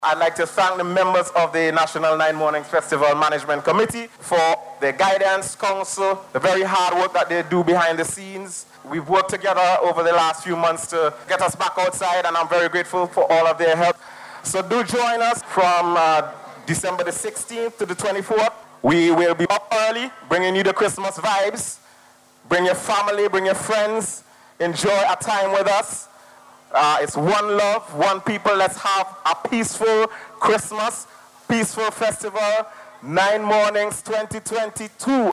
I'd like to thank the members of the National Nine Mornings Festival Management Committee for their guidance, counsel, the very hard work that they do behind the scenes. We've worked together over the last few months to get us back outside, and I'm very grateful for all of their help. So do join us from December the 16th to the 24th. We will be up early, bringing you the Christmas vibes. Bring your family, bring your friends. Enjoy a time with us. It's one love, one people. Let's have a peaceful Christmas, peaceful festival. 9 Mornings 2022.